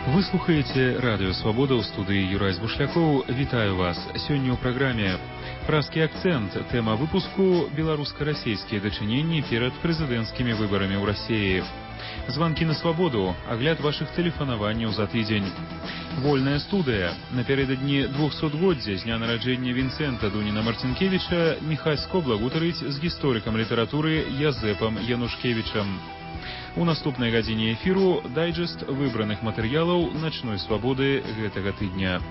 Вы слухаеце радыё Свабода ў студыі Юрай Бушлякоў. Вітаю вас. Сёння ў праграме «Празкі акцэнт». Тэма выпуску «Беларуска-расейскія дачыненні перад прэзідэнцкімі выбарамі ў Расіі». Званкі на свабоду, агляд вашых тэлефанаванняў за тыдзень. Вольная студыя. Напярэдадні 200-годдзя з дня нараджэння Вінцэнта Дуніна Марцінкевіча Міхась Скобла гутарыць з гісторыкам літаратуры Язэпам Янушкевічам. У наступнай гадзіне эфіру дайджэст выбраных матэрыялаў начной свабоды гэтага тыдня.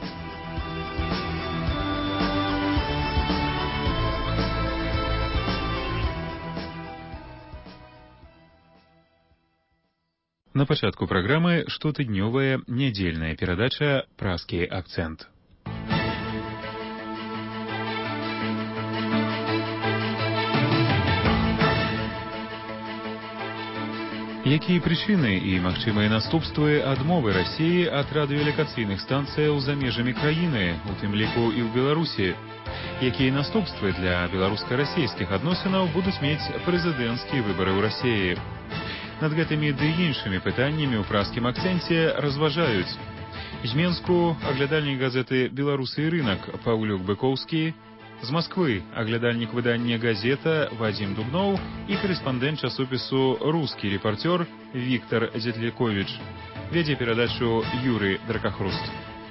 На пачатку праграмы штотыднёвая нядзельная перадача «Празкі акцэнт». Якія прычыны і магчымыя наступствы адмовы Расіі ад радыёлакацыйных станцыяў за межамі краіны, у тым ліку і ў Беларусі? Якія наступствы для беларуска-расійскіх адносінаў будуць мець прэзідэнцкія выбары ў Расіі? Над гэтымі ды іншымі пытаннямі ў празкім акцэнце разважаюць з Менску аглядальнік газеты «Беларусы і рынак» Паўлюк Быкоўскі, з Масквы аглядальнік выдання «Газета» Вадзім Дубноў і корэспандэнт часопісу «Рускі рэпартёр» Віктар Дзятляковіч. Вядзе перадачу Юрый Дракахруст.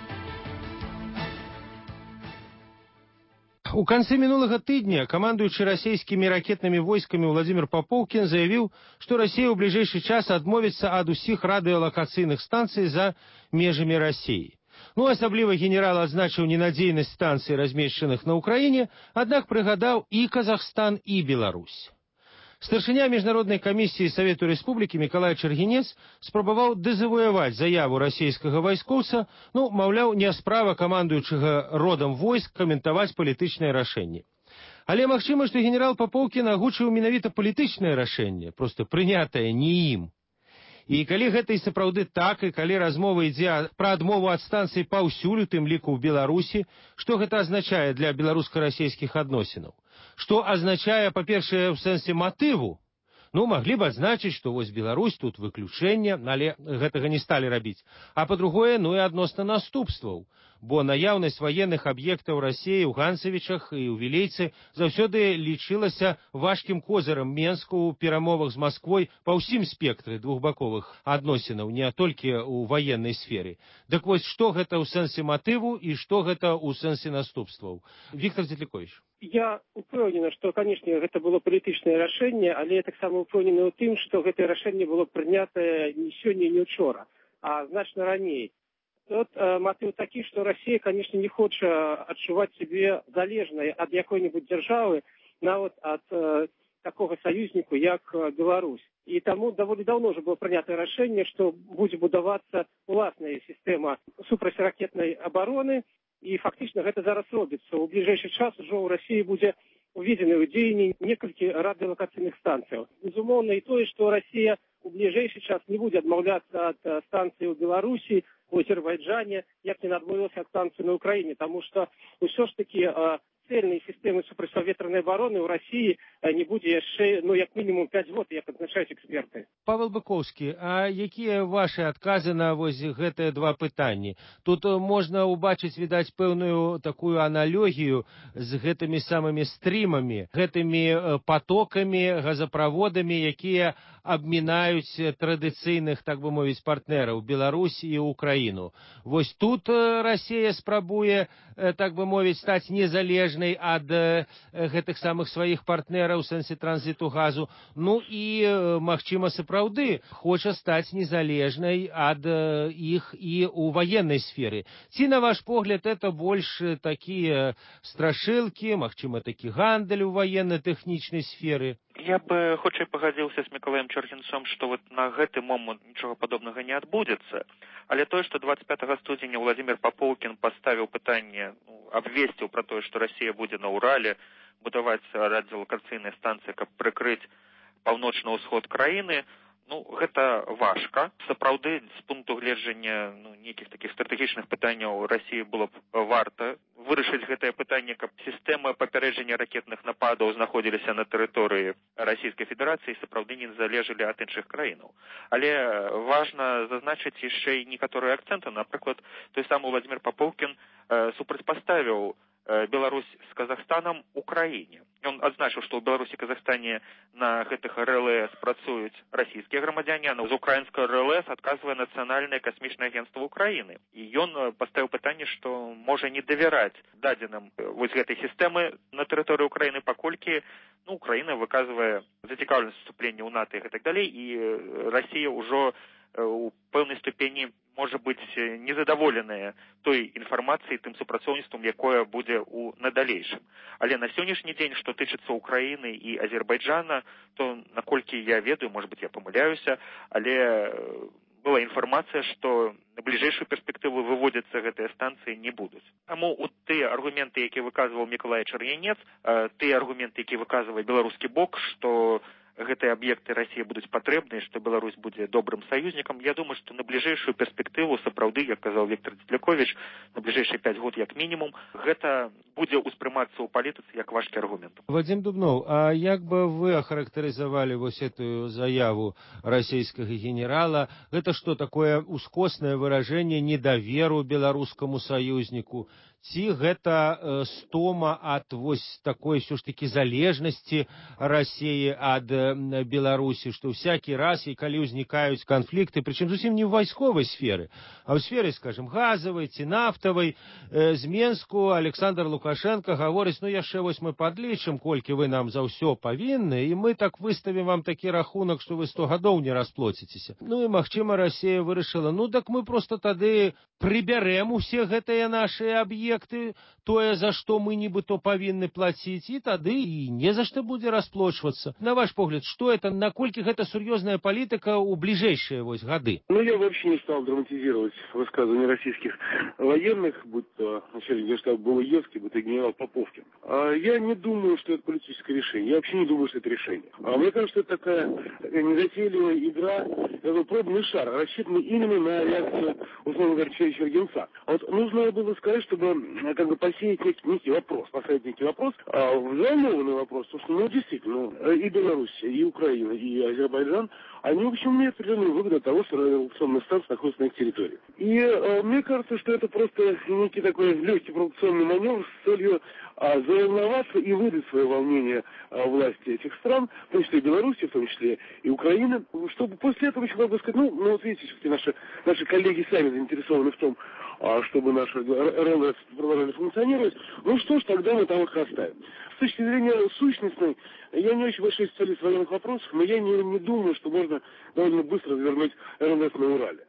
У канцы мінулага тыдня камандуючы расійскімі ракетнымі войскамі Владзімір Папоўкін заявіў, што Расія ў бліжэйшы час адмовіцца ад усіх радыёлакацыйных станцый за межамі Расіі. Асабліва генерал адзначыў ненадзейнасць станцый, размешчаных на Ўкраіне, аднак прыгадаў і Казахстан, і Беларусь. Старшыня міжнароднай камісіі Савету Рэспублікі Мікалай Чаргінец спрабаваў дэзавуяваць заяву расійскага вайскоўца, маўляў, не справа камандуючага родам войск каментаваць палітычнае рашэнне. Але магчыма, што генерал Папоўкін агучыў менавіта палітычнае рашэнне, проста прынятае не ім. І калі гэта і сапраўды так, і калі размова ідзе пра адмову ад станцый паўсюль, у тым ліку ў Беларусі, што гэта азначае для беларуска-расійскіх адносінаў? Што азначае, па-першае, ў сэнсе матыву? Маглі б адзначыць, што вось Беларусь тут выключэнне, але гэтага не сталі рабіць. А па-другое, і адносна наступстваў. Бо наяўнасць ваенных аб'ектаў Расіі ў Ганцавічах і ў Вілейцы заўсёды лічылася важкім козырам Менску ў перамовах з Масквой па ўсім спектры двухбаковых адносінаў, не толькі ў ваеннай сферы. Дык вось, што гэта ў сэнсе матыву і што гэта ў сэнсе наступстваў? Віктор Дзятляковіч. Я упэўнена, што, канешне, гэта было палітычнае рашэнне, але я таксама упэўнена ў тым, што гэтае рашэнне было прынятае не сёння, не ўчора, а значна раней. Тут мотыў такі, што Расія, канешне, не хоча адчуваць сябе залежнай ад якой-небудзь дзяржавы, нават ад такога саюзніку, як Беларусь. І таму даволі даўно ўжо было прынятае рашэнне, што будзе будавацца уласная сістэма супрацьракетнай абароны, і фактычна гэта зараз робіцца. У бліжэйшы час ужо ў Расіі будзе уведзены ў дзеянні некалькі радыёлакацыйных станцыяў. Безумоўна, і тое, што Расія у бліжэйшы час не будзе адмаўляцца ад станцыі ў Беларусі, у Азербайджане, як не адмовілася ад станцыі на Ўкраіне, таму што ўсё ж такі цэльнай сістэмы супрацьпаветранай абароны ў Расіі не будзе яшчэ, як мінімум 5 год, як адзначаюць эксперты. Павел Быкоўскі, а якія вашы адказы на вось гэтыя два пытанні? Тут можна ўбачыць, відаць, пэўную такую аналогію з гэтымі самымі стрімамі, гэтымі потокамі, газаправодамі, якія абмінаюць традыцыйных, так бы мовіць, партнераў Беларусь і Украіну. Вось тут Расія спрабуе, так бы мовіць, стаць незалежнай ад гэтых самых сваіх партнераў у сэнсе транзіту газу. І, магчыма, сапраўды хоча стаць незалежнай ад іх і ў ваеннай сферы. Ці, на ваш погляд, это больш такія страшылкі, магчыма, такі гандаль у ваенна-тэхнічнай сферы? Я бы хутчэй пагадзіўся з Мікалаем Чаргінцом, што на гэты момант нічога падобнага не адбудзецца. Але тое, што 25 студзеня Владзімір Папоўкін паставіў пытанне, абвесціў пра тое, што Расія будзе на Урале будаваць радыёлакацыйныя станцыі, каб прыкрыць паўночны ўсход краіны, гэта важка. Сапраўды, з пункту гледжання нейкіх такіх стратэгічных пытанняў Расіі было б варта вырашыць гэтае пытанне, каб сістэма папярэджання ракетных нападаў знаходзіліся на тэрыторыі Расійскай Федэрацыі і сапраўды не залежалі ад іншых краінаў. Але важна зазначыць яшчэ і некаторыя акцэнты. Напрыклад, той самы Владзімір Папоўкін супрацьпаставіў Беларусь з Казахстанам Украіне. Ён адзначыў, што ў Беларусі і Казахстане на гэтых РЛС працуюць расійскія грамадзяне, а з украінскай РЛС адказвае Нацыянальнае касмічнае агенцтва Украіны. І ён паставіў пытанне, што можа не давяраць дадзеным вось гэтай сістэмы на тэрыторыі Украіны, паколькі Украіна выказвае зацікаўленасць вступлення ў НАТО і так далей, і Расія ўжо у пэўнай ступені можа быць незадаволеная той інфармацыяй, тым супрацоўніцтвам, якое будзе ў надалейшым. Але на сённяшні дзень, што тычыцца Украіны і Азербайджана, то, наколькі я ведаю, можа быць, я памыляюся, але была інфармацыя, што на бліжэйшую перспектыву выводзяцца гэтыя станцыі не будуць. Таму тыя аргументы, якія выказваў Мікалай Чар'янец, тыя аргументы, якія выказвае беларускі бок, што гэтыя аб'екты Расіі будуць патрэбныя, што Беларусь будзе добрым саюзнікам. Я думаю, што на бліжэйшую перспектыву, сапраўды, як казаў Віктор Дзедляковіч, на бліжэйшыя 5 год як мінімум, гэта будзе ўспрымацца ў палітыцы як важкі аргумент. Вадзім Дубноў, а як бы вы ахарактарызавалі вось эту заяву расійскага генерала? Гэта што, такое ускоснае выражэнне недаверу беларускаму саюзніку? Ці гэта стома ад вось такой ўсё ж такі залежнасці Расіі ад Беларусі, што всякі раз, і калі ўзнікаюць канфлікты, прычым зусім не ў вайсковай сферы, а ў сферы, скажем, газавай ці нафтавай, з Менску Александр Лукашенко гаворыць, яшчэ вось мы падлічым, колькі вы нам за ўсё павінны, і мы так выставім вам такі рахунак, што вы 100 гадоў не расплоціцеся. І, магчыма, Расія вырашыла, так мы просто тады прыбярэм усе гэтыя нашыя аб'екты, тое, за што мы нібыта павінны плаціць, і тады і не за што будзе расплочвацца. На ваш погляд, что это, наколькі гэта сур'ёзная палітыка ў бліжэйшыя вось гады? Я вообще не стал драматизировать высказывания российских военных, будь то начальник генштаба Балуевский, будь то генерал Поповкин. Я не думаю, что это политическое решение. Я вообще не думаю, что это решение. Мне кажется, это такая незатейливая игра, такой пробный шар, рассчитанный именно на реакцию, условно говоря, Чергенца. Нужно было сказать, чтобы посеять некий вопрос, поставить некий вопрос, взволнованный вопрос, потому что, действительно, и Беларусь, и Украина, и Азербайджан, они, в общем, имеют определенную выгоду от того, что радиолокационная станция находится на их территории. И мне кажется, что это просто некий такой легкий провокационный маневр с целью заволноваться и выдать свое волнение власти этих стран, в том числе и Беларуси, в том числе и Украины, чтобы после этого еще можно сказать, вот видите, все-таки наши коллеги сами заинтересованы в том, чтобы наши РЛС продолжали функционировать, что ж, тогда мы там их оставим. С точки зрения сущностной, я не очень большой специалист в военных вопросах, но я не думаю, что можно довольно быстро развернуть РЛС на Урале.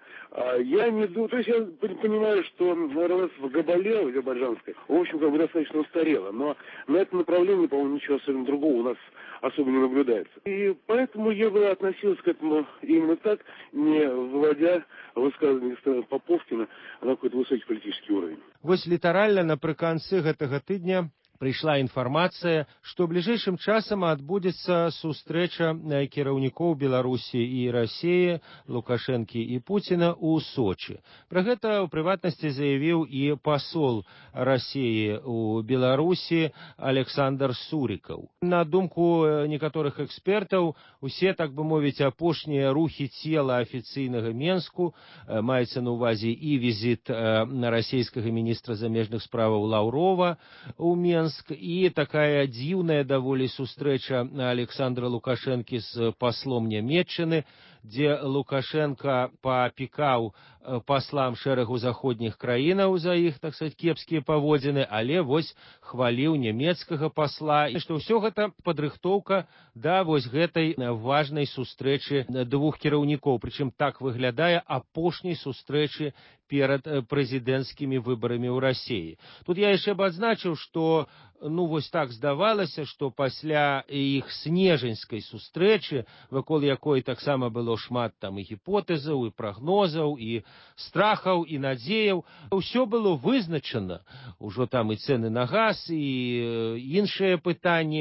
Я не думаю, то есть я понимаю, что РЛС в Габале, азербайджанской, в общем, достаточно устарела, но на этом направлении, по-моему, ничего особенно другого у нас особо не наблюдается. И поэтому я бы относился к этому именно так, не выводя высказывания Поповкина на какой-то высокий политический уровень. Вось літаральна напрыканцы гэтага тыдня прыйшла інфармацыя, што бліжэйшым часам адбудзецца сустрэча кіраўнікоў Беларусі і Расіі, Лукашэнкі і Пуціна ў Сочы. Пра гэта ў прыватнасці заявіў і пасол Расіі ў Беларусі Александр Сурікаў. На думку некаторых экспертаў, усе, так бы мовіць, апошнія рухі цела афіцыйнага Менску, маецца на ўвазе і візіт расійскага міністра замежных справаў Лаўрова ў Менск, і такая дзіўная даволі сустрэча Александра Лукашэнкі з паслом Нямецчыны, дзе Лукашенко папікаў паслам шэрагу заходніх краінаў за іх, так сказать, кепскія паводзіны, але вось хваліў нямецкага пасла, і што ўсё гэта падрыхтоўка да вось гэтай важнай сустрэчы двух кіраўнікоў, прычым так выглядае апошняй сустрэчы перад прэзідэнцкімі выбарамі ў Расіі. Тут я яшчэ б адзначыў, што вось так здавалася, што пасля іх снежаньскай сустрэчы, вакол якой таксама было шмат там і гіпотэзаў, і прагнозаў, і страхаў, і надзеяў, ўсё было вызначана, ужо там і цэны на газ, і іншыя пытанні,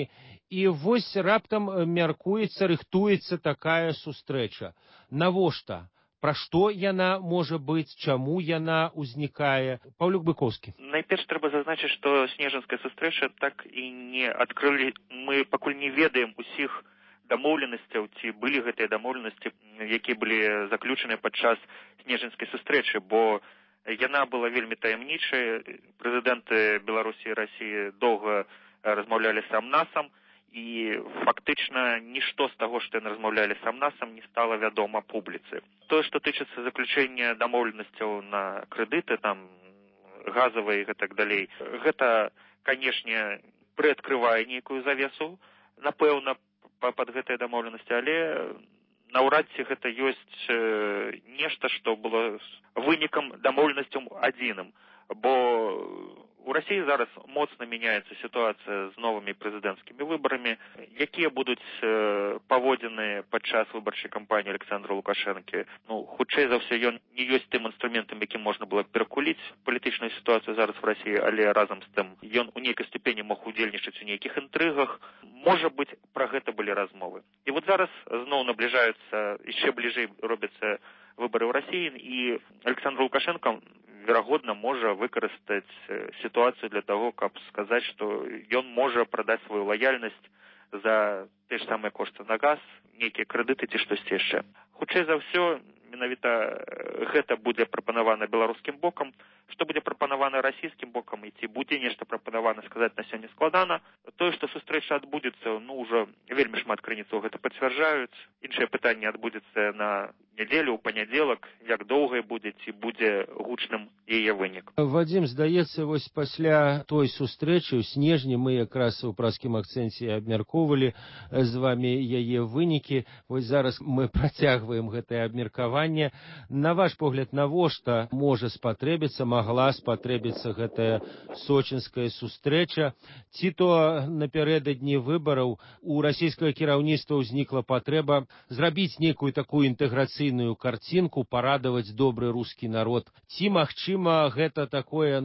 І вось раптам мяркуецца, рыхтуецца такая сустрэча. Навошта? Пра што яна можа быць, чаму яна ўзнікае? Паўлюк Быкоўскі. Найперш трэба зазначыць, што снежанская сустрэча так і не адкрылі. Мы пакуль не ведаем усіх дамоўленасцяў, ці былі гэтыя дамоўленасці, якія былі заключаныя падчас снежанскай сустрэчы, бо яна была вельмі таямнічай. Прэзідэнты Беларусі і Расіі доўга размаўлялі сам-насам, і фактычна нішто з таго, што яны размаўлялі сам-насам, не стала вядома публіцы. Тое, што тычыцца заключэння дамоўленасцяў на крэдыты, там, газавыя і гэтак далей, гэта, канешне, прыадкрывае нейкую завесу, напэўна, пад гэтыя дамоўленасці, але наўрад ці гэта ёсць нешта, што было вынікам дамоўленасцяў адзіным, бо у Расіі зараз моцна мяняецца сітуацыя з новымі прэзідэнцкімі выбарамі, якія будуць паводзіны падчас выбарчай кампаніі Александра Лукашэнкі. Хутчэй за ўсё, ён не ёсць тым інструментам, якім можна было перакуліць палітычную сітуацыю зараз в Расіі, але разам з тым ён у нейкай ступені мог удзельнічаць у нейкіх інтрыгах. Можа быць, пра гэта былі размовы. І вот зараз зноў набліжаюцца, яшчэ бліжэй робяцца выбары ў Расіі, і Александр Лукашенко, верагодна, можа выкарыстаць сітуацыю для таго, каб сказаць, што ён можа прадаць сваю лаяльнасць за те ж самыя кошты на газ, нейкія крэдыты ці штосьці яшчэ. Хутчэй за ўсё, менавіта гэта будзе прапанавана беларускім бокам. Што будзе прапанавана расійскім бокам, і ці будзе нешта прапанавана, сказаць на сёння складана. Тое, што сустрэча адбудзецца, ўжо вельмі шмат крыніцаў гэта пацвярджаюць. Іншае пытанне, адбудзецца на нядзелю, у панядзелак, як доўгай будзе, ці будзе гучным яе вынік. Вадзім, здаецца, вось пасля той сустрэчы ў снежні мы якраз у праскім акцэнце абмяркоўвалі з вамі яе вынікі. Вось зараз мы працягваем гэтае абмеркаванне. На ваш погляд, навошта можа спатрэбіцца, магла спатрэбіцца гэтая сочынская сустрэча? Ці то напярэдадні выбараў у расійскага кіраўніцтва ўзнікла патрэба зрабіць нейкую такую інтэграцыйную карцінку, парадаваць добры рускі народ? Ці, магчыма, гэта такое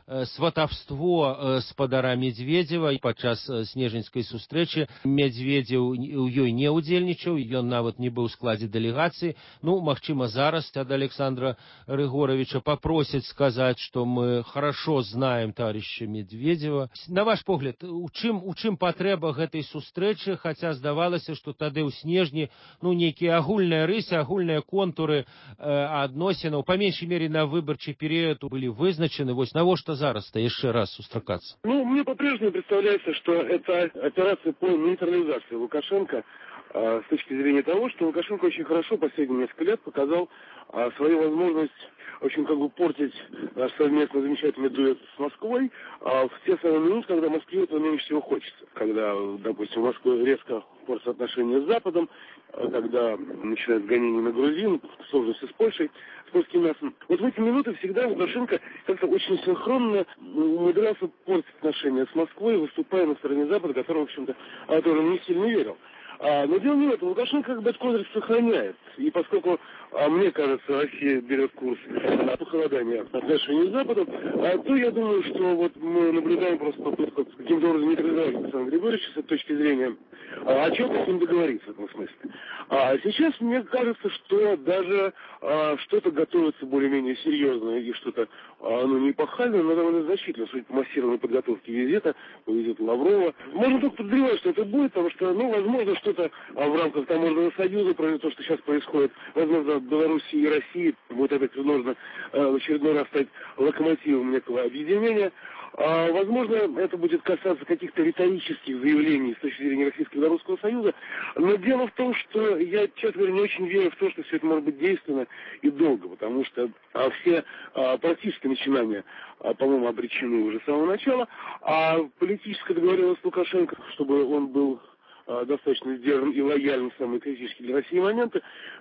сватаўство спадара Медведзева? Падчас снежаньскай сустрэчы Медведзеў у ёй не ўдзельнічаў, ён нават не быў у складзе дэлегацыі. Магчыма, зараз ад Александра Рыгоровича попросяць сказаць, што мы хорошо знаем товарища Медведева. На ваш погляд, у чым патрэба гэтай сустрэчы, хаця здавалася, што тады ў снежні нейкія агульныя рысы, агульныя контуры адносінаў, па меншай мере на выбарчы перыяд былі вызначаны. Вось навошта зараз-то яшчэ раз сустракацца? Мне по-прежнему представляется, что это операция по нейтрализации Лукашенко с точки зрения того, что Лукашенко очень хорошо последние несколько лет показал свою возможность очень портить наш совместно замечательный дуэт с Москвой в те самые минуты, когда Москве этого меньше всего хочется. Когда, допустим, в Москве резко портятся отношения с Западом, когда начинают гонения на грузин, в сложности с Польшей, с польским мясом. Вот в эти минуты всегда Лукашенко как-то очень синхронно умудрялся портить отношения с Москвой, выступая на стороне Запада, который, в общем-то, тоже не сильно верил. Но дело не в этом. Лукашенко этот козырь сохраняет. И поскольку, мне кажется, Россия берет курс похолодания отношений с Западом, то я думаю, что вот мы наблюдаем просто попытку каким-то образом нейтрализовать Александра Григорьевича с этой точки зрения, о чем-то с ним договориться в этом смысле. А сейчас мне кажется, что даже что-то готовится более-менее серьезное и что-то, не эпохальное, но довольно значительно, судя по массированной подготовке визита, по визиту Лаврова. Можно только подозревать, что это будет, потому что, возможно, что-то в рамках Таможенного союза, то, что сейчас происходит, возможно, в Беларуси и России будет опять возможно в очередной раз стать локомотивом некого объединения. Возможно, это будет касаться каких-то риторических заявлений с точки зрения Российско-Белорусского союза, но дело в том, что я, честно говоря, не очень верю в то, что все это может быть действенно и долго, потому что все практические начинания, по-моему, обречены уже с самого начала, а политическая договоренность с Лукашенко, чтобы он был достаточно сдержан и лоялен в самые критические для России моменты,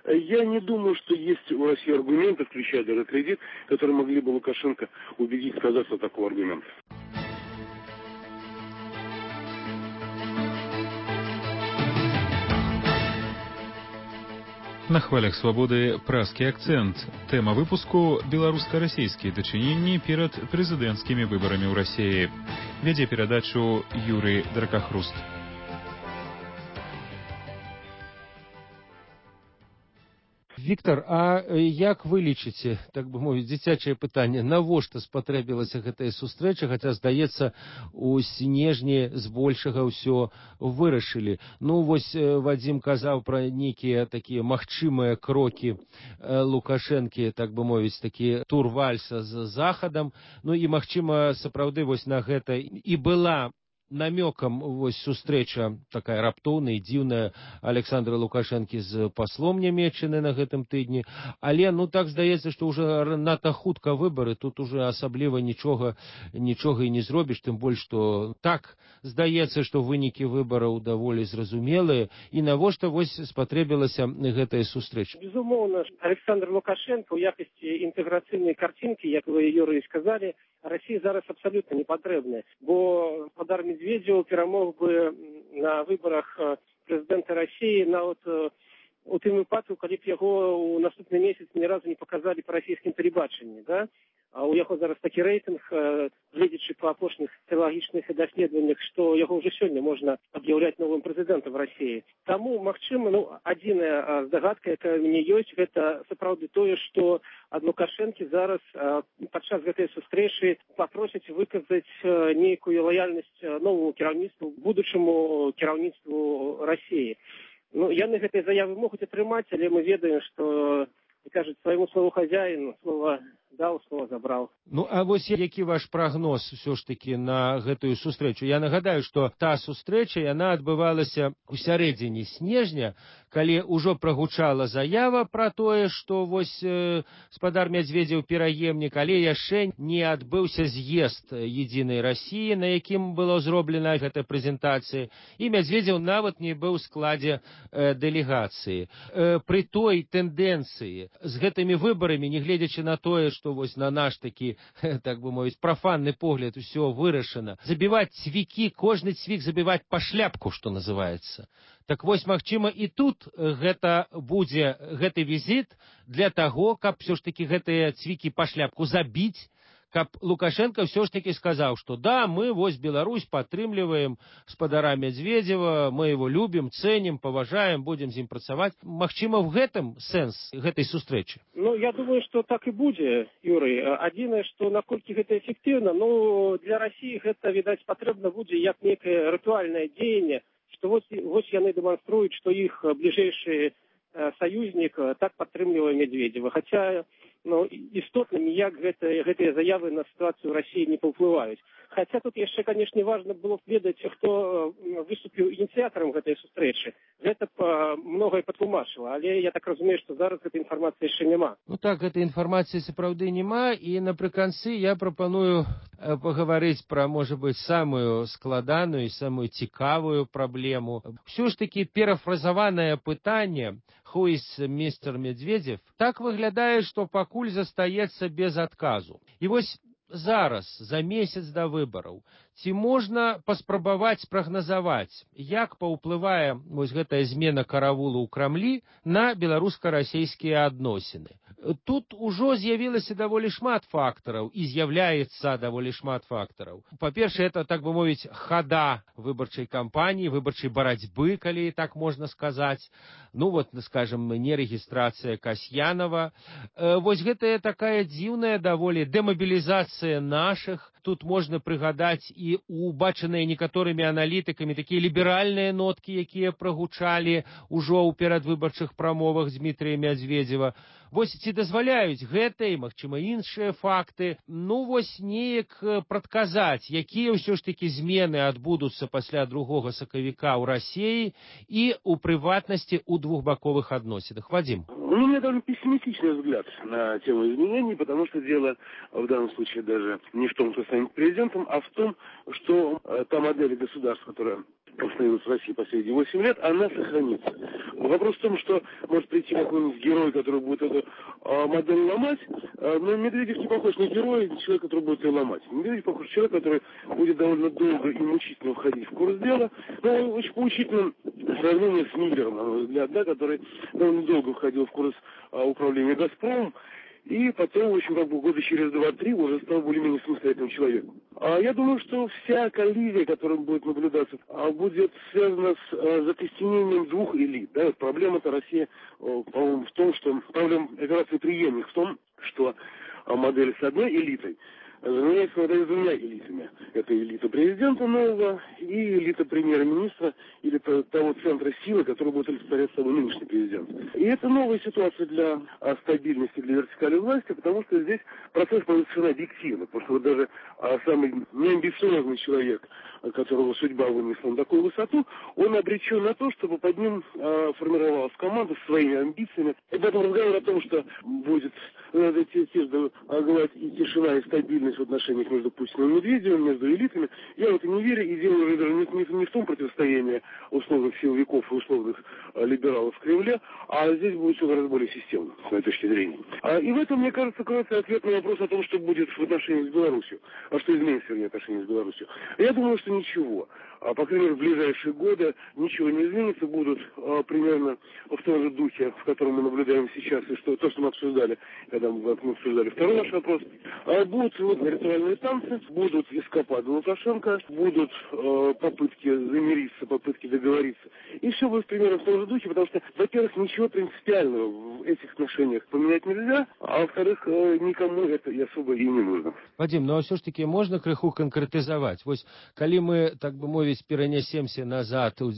я не думаю, что есть у России аргументы, включая даже кредит, которые могли бы Лукашенко убедить отказаться от такого аргумента. На хвалях свабоды праскі акцэнт. Тэма выпуску беларуска-расійскія дачыненні перад прэзідэнцкімі выбарамі ў Расіі. Вядзе перадачу Юрый Дракахруст. Віктор, а як вы лічыце, так бы мовіць, дзіцячае пытанне, навошта спатрэбілася гэтая сустрэча, хаця, здаецца, у снежні збольшага ўсё вырашылі. Ну, вось Вадзім казаў пра нейкія такія магчымыя крокі Лукашэнкі, так бы мовіць, такі тур вальса з захадам. Ну і, магчыма, сапраўды вось на гэта і была намёкам вось сустрэча такая раптоўная і дзіўная Александра Лукашэнкі з паслом Нямецчыны на гэтым тыдні, але ну так здаецца, што ўжо надта хутка выбары, тут уже асабліва нічога і не зробіш, тым больш што так здаецца, што вынікі выбараў даволі зразумелыя, і навошта вось спатрэбілася гэтая сустрэча. Безумоўна, Александр Лукашенко ў якасці інтэграцыйнай карцінкі, як вы, Юрый, сказалі, России зараз абсолютно не патрэбны, бо Спадар Медведзеў перамог бы на выборах президента России нават у тым выпадку, калі б яго ў наступны месяц ні разу не показалі па расійскім тэлебачанні, да? А у яго зараз такі рэйтынг, гледзячы па апошніх тэалагічных даследаваннях, што яго ўжо сёння можна аб'яўляць новым прэзідэнтам Расіі. Таму, магчыма, адзіная здагадка, якая ў мяне ёсць, гэта сапраўды тое, што ад Лукашэнкі зараз падчас гэтай сустрэчы папросяць выказаць нейкую лаяльнасць новаму кіраўніцтву, будучаму кіраўніцтву Расіі. Ну, яны гэтай заявы могуць атрымаць, але мы ведаем, што, кажуць, свайму слову хазяїну слова даў, слова забраў. Ну, а вось які ваш прагноз ўсё ж такі на гэтую сустрэчу? Я нагадаю, што та сустрэча, яна адбывалася ў сярэдзіне снежня, калі ўжо прагучала заява пра тое, што вось спадар Медведзеў пераемнік, але яшчэ не адбыўся з'езд Едзінай Расіі, на якім было зроблена гэта прэзентацыя, і Медведзеў нават не быў у складзе дэлегацыі. Пры той тэндэнцыі з гэтымі выбарамі, не гледзячы на тое, што вось на наш такі, так бы мовіць, прафанны погляд усё вырашана, забіваць цвікі, кожны цвік забіваць па шляпку, што называецца. Так вось, магчыма, і тут гэта будзе гэты візіт для таго, каб все ж такі гэтыя цвікі па шляпку забіць, каб Лукашенко все ж таки сказал, что да, мы вось Беларусь падтрымліваем спадара Медведзева, мы его любим, ценим, поважаем, будем з ім працаваць. Магчыма, в гэтым сэнс гэтай сустрэчы? Ну, я думаю, что так и будзе, Юрый. Адзінае, что наколькі гэта эффективно, ну, для России гэта, відаць, патрэбна будзе як некае ритуальное дзеянне, что вось яны дэманструюць, что іх бліжэйшы союзнік так падтрымлівае Медведзева. Хотя, ну, істотна ніяк гэтыя заявы на ситуацию в России не паўплываюць. Хотя тут яшчэ, конечно, важно было ведаць, хто выступіў ініцыятарам гэтай сустрэчы. Гэта многае патлумачыла, але я так разумею, што зараз гэтай інфармацыі яшчэ няма. Ну так, гэтай інфармацыі сапраўды няма, і напрыканцы я прапаную пагаварыць пра, можа быць, самую складаную і самую цікавую праблему. Ўсё ж такі перафразаванае пытанне «Who is Mr. Медведзев?» так выглядае, што пакуль застаецца без адказу. І вось зараз, за месяц да выбараў, ці можна паспрабаваць спрагназаваць, як паўплывае вось гэтая змена каравулу ў Крамлі на беларуска-расійскія адносіны. Тут ужо з'явілася даволі шмат фактараў і з'яўляецца даволі шмат фактараў. Па-першае, это, так бы мовіць, хада выбарчай кампаніі, выбарчай барацьбы, калі так можна сказаць. Ну вот, скажем, нерэгістрацыя Касьянова. Вось гэтая такая дзіўная даволі дэмабілізацыя нашых. Тут можна прыгадаць і убачаныя некаторымі аналітыкамі такія ліберальныя ноткі, якія прагучалі ўжо ў перадвыбарчых прамовах Дмітрия Медведзева. Вось ці дазваляюць гэтыя, магчыма, іншыя факты, ну вось неяк прадказаць, якія ўсё ж такі змены адбудуцца пасля 2 сакавіка ў Расіі і у прыватнасці ў двухбаковых адносінах. Вадим. У меня довольно пессимистичный взгляд на тему изменений, потому что дело в данном случае даже не в том, кто станет президентом, а в том, что та модель государства, которая установилась в России последние 8 лет, она сохранится. Вопрос в том, что может прийти какой-нибудь герой, который будет эту модель ломать, но Медведев не похож на героя, на человека, который будет ее ломать. Медведев похож на человека, который будет довольно долго и мучительно входить в курс дела, но очень поучительно сравнение с Миллером, на мой взгляд, да, который довольно долго входил в курс управления «Газпромом», И потом, в общем, как бы года через 2-3 уже стал более-менее самостоятельным человеком. Я думаю, что вся коллизия, которая будет наблюдаться, будет связана с закостенением двух элит. Да? Проблема-то России, по-моему, в том, что проблема операции «Преемник» в том, что модель с одной элитой заменяется модель с двумя элитами. Это элита президента нового и элита премьер-министра или того центра силы, который будет олицетворять собой нынешний президент. И это новая ситуация для стабильности, для вертикали власти, потому что здесь процесс совершенно объективно. Потому что вот даже самый неамбициозный человек, которого судьба вынесла на такую высоту, он обречен на то, чтобы под ним формировалась команда с своими амбициями. И поэтому разговор о том, что будет говорить и тишина, и стабильность в отношениях между Путиным и Медведевым, между элитами, я в это не верю, и дело уже даже не в том противостоянии условных силовиков и условных либералов в Кремле, а здесь будет все гораздо более системно, с моей точки зрения. И в этом, мне кажется, кроется ответ на вопрос о том, что будет в отношении с Беларусью, что изменится, вернее, отношения с Беларусью. Я думаю, что ничего. По крайней мере, в ближайшие годы ничего не изменится, будут примерно в том же духе, в котором мы наблюдаем сейчас, и что мы обсуждали, когда мы обсуждали второй наш вопрос. Будут ритуальные танцы, будут эскапады Лукашенко, будут попытки замириться, попытки договориться. И все будет примерно в том же духе, потому что, во-первых, ничего принципиального в этих отношениях поменять нельзя, а во-вторых, никому это и особо и не нужно. Вадим, ну а все-таки можно крыху конкретизовать? Вот, коли мы, так бы мовить, перенесемся назад у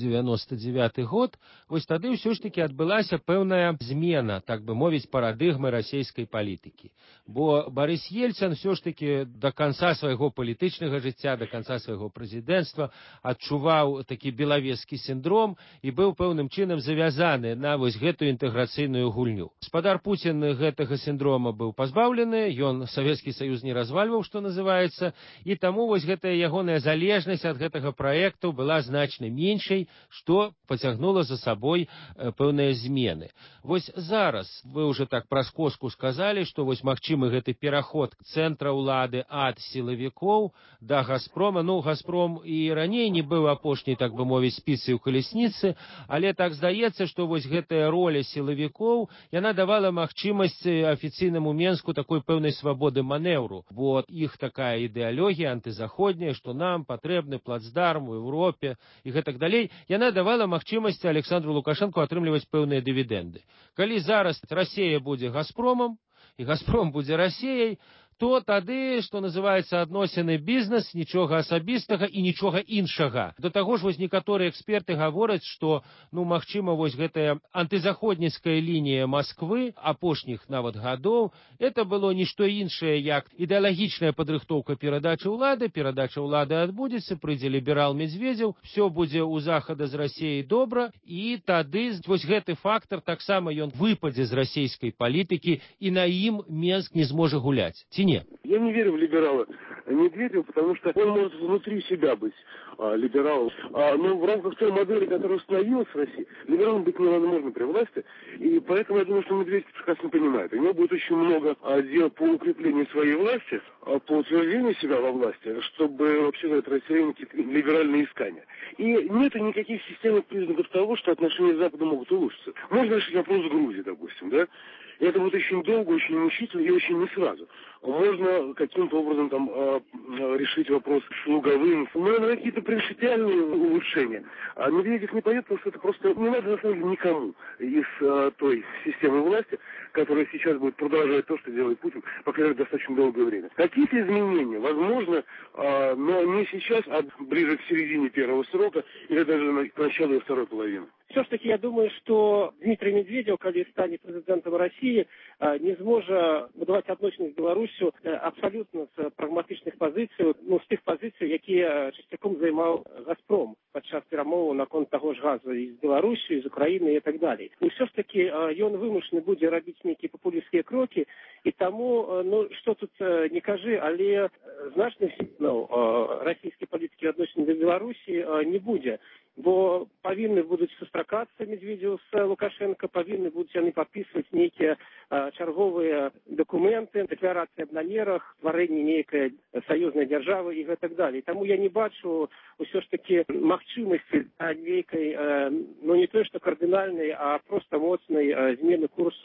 99 год, вот тогда все-таки отбылась певная змена, так бы мовить, парадигмы российской политики. Бо Борис Ельцин все-таки до конца своего политичного життя, до конца своего президентства адчуваў такі белавежскі синдром и был пэўным чынам завязаны на вось гэтую інтэграцыйную гульню. Гаспадар Путин гэтага синдрома был пазбаўлены, ён Советский Союз не развальваў, что называется, и тому вось гэтая ягоная залежнасць от гэтага проекту была значна меньшей, что потягнуло за собой пэўныя змены. Вось зараз вы уже так праз коску сказали, что вось магчымы гэты пераход цэнтра ўлады ад сілавікоў да Газпрома. Ну, Газпром і раней не быў апошняй, так бы мовіць, спіцай у калесніцы, але так здаецца, что вось гэтая роля сілавікоў, яна давала магчымасць афіцыйнаму Менску такой пэўнай свабоды манеўру. Вот іх такая ідэалогія антызаходняя, что нам патрэбны плацдарм у Европе і гэтак далей, яна давала магчымасць Александру Лукашенко атрымліваць пэўныя дывідэнды. Калі зараз Россия будзе Газпромом, и Газпром будзе Россией, то тады, что называется, адносіны бізнес, нічога асабістага і нічога іншага. До таго ж вось некаторыя эксперты гавораць, што магчыма вось гэтая антызаходніцкая лінія Москвы апошніх нават гадоў, это было нішто іншае, як ідэалагічная падрыхтоўка перадачы ўлады адбудзецца, прыйдзе ліберал Медведзеў, все будзе у захада з Расіяй добра, і тады вось гэты фактор таксама ён выпадзе з расійскай палітыкі, і на ім Менск не зможа гуляць. Нет. Я не верю в либерала Медведева, потому что он может внутри себя быть либералом. Но в рамках той модели, которая установилась в России, либералом быть невозможно при власти. И поэтому я думаю, что Медведев прекрасно понимает. У него будет очень много дел по укреплению своей власти, по утверждению себя во власти, чтобы вообще это расширение какие-то либеральные искания. И нет никаких системных признаков того, что отношения с Западом могут улучшиться. Можно решить вопрос с Грузией, допустим, да? И это будет очень долго, очень мучительно и очень не сразу. Можно каким-то образом там решить вопрос с Луговым, но это какие-то принципиальные улучшения. А Медведев не пойдет, потому что это просто не надо на самом деле никому из той системы власти, которая сейчас будет продолжать то, что делает Путин, по крайней мере, достаточно долгое время. Какие-то изменения, возможно, но не сейчас, а ближе к середине первого срока или даже к началу второй половины. Все-таки я думаю, что Дмитрий Медведев, когда станет президентом России, не зможа будаваць адносіны з Беларусью абсолютно с прагматычных позиций, з тых позиций, якія часцяком займаў Газпром падчас перамоваў наконт таго ж газу з Беларусью, з Украины и так далее. И все-таки ён вымушаны будзе рабіць нейкія популістскія крокі, и тому, что тут не кажи, але значных сігнал расійскай палітыкі адносін да Беларусі не будзе. Бо павінны будуць сустракацца Медведев с Лукашенко, павінны будуць яны падпісваць нейкія чарговыя дакументы, дэкларацыі аб намерах, стварэнне нейкай саюзнай дзяржавы і гэтак далей. Таму я не бачу ўсё ж такі магчымасці нейкай, не тое што кардынальнай, а проста моцнай змены курсу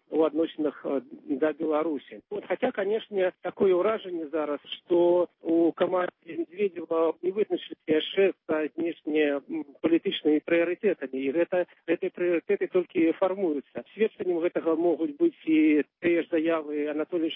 у адносінах да Беларусі. Хаця, канешне, такое ўражанне зараз, што у камандзе Медведева не вызначыліся яшчэ са знешне палітычнымі прыярытэтамі, і гэтыя прыярытэты толькі фармуюцца. Сведчаннем гэтага могуць быць і тыя ж заявы Анатолія